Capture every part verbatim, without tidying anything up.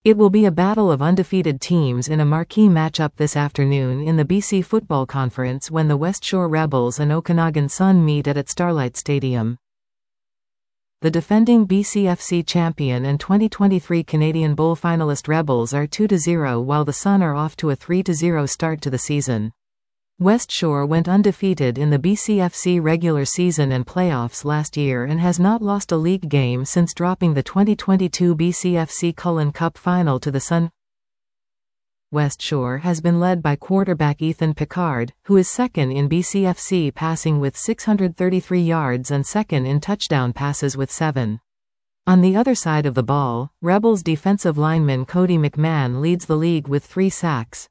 It will be a battle of undefeated teams in a marquee matchup this afternoon in the B C Football Conference when the West Shore Rebels and Okanagan Sun meet at at Starlight Stadium. The defending B C F C champion and twenty twenty-three Canadian Bowl finalist Rebels are two to zero while the Sun are off to a three to zero start to the season. West Shore went undefeated in the B C F C regular season and playoffs last year and has not lost a league game since dropping the twenty twenty-two B C F C Cullen Cup final to the Sun. West Shore has been led by quarterback Ethan Picard, who is second in B C F C passing with six hundred thirty-three yards and second in touchdown passes with seven. On the other side of the ball, Rebels defensive lineman Cody McMahon leads the league with three sacks.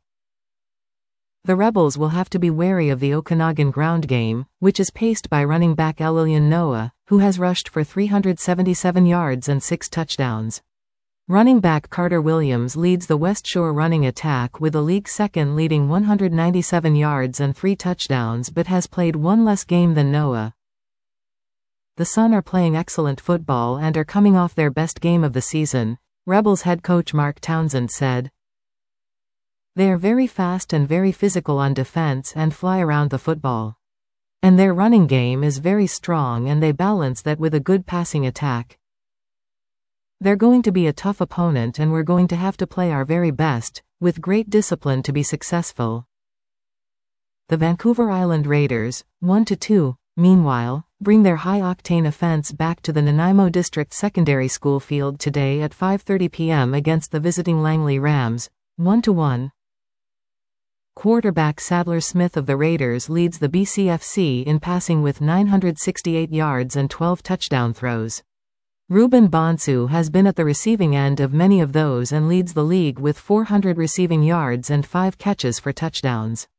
The Rebels will have to be wary of the Okanagan ground game, which is paced by running back Elilian Noah, who has rushed for three hundred seventy-seven yards and six touchdowns. Running back Carter Williams leads the West Shore running attack with a league second leading one hundred ninety-seven yards and three touchdowns but has played one less game than Noah. The Sun are playing excellent football and are coming off their best game of the season, Rebels head coach Mark Townsend said. They are very fast and very physical on defense and fly around the football. And their running game is very strong and they balance that with a good passing attack. They're going to be a tough opponent and we're going to have to play our very best, with great discipline to be successful. The Vancouver Island Raiders, one to two, meanwhile, bring their high-octane offense back to the Nanaimo District Secondary School field today at five thirty p m against the visiting Langley Rams, one to one. Quarterback Sadler Smith of the Raiders leads the B C F C in passing with nine hundred sixty-eight yards and twelve touchdown throws. Ruben Bonsu has been at the receiving end of many of those and leads the league with four hundred receiving yards and five catches for touchdowns.